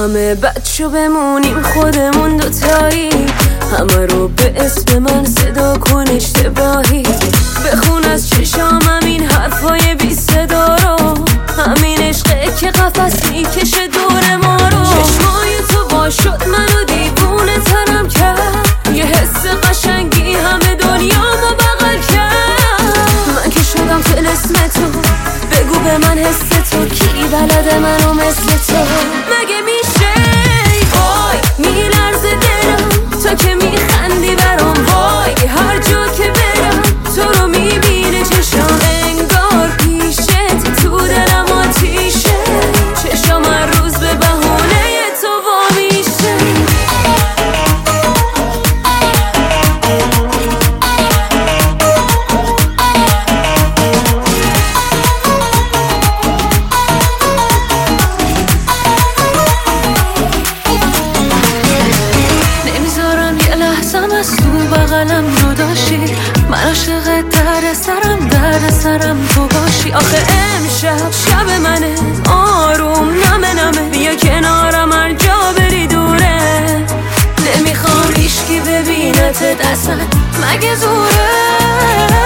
همه بچه بمونیم خودمون دوتایی، همه رو به اسم من صدا کن اشتباهی، بخون از چشامم این حرفای بی صدا رو، همین عشقه که قفس میکشه دور ما رو. چشمای تو با شد منو دیوونه ترم کرد، یه حس قشنگی همه دنیامو بغل کرد. من که شدم طلسم تو، بگو به من حس تو، کی بلده منو مثل تو؟ مگه میشه؟ وای میلرزه دلم تا که میخندی برام، وای هر جا که برم تو رو میبینه چشام، انگار پیشت تو دلم آتیشه، چشام هر روز به بهونه تو وا میشه. نمیذارم یه لحظم از تو بغلم جداشی، من عاشق درد سرم تو باشی. آخه امشب شب منه آروم نمه نمه، بیا کنارم هر جا بری دوره، نمیخوام هیچکی ببینت اصلا، مگه زوره؟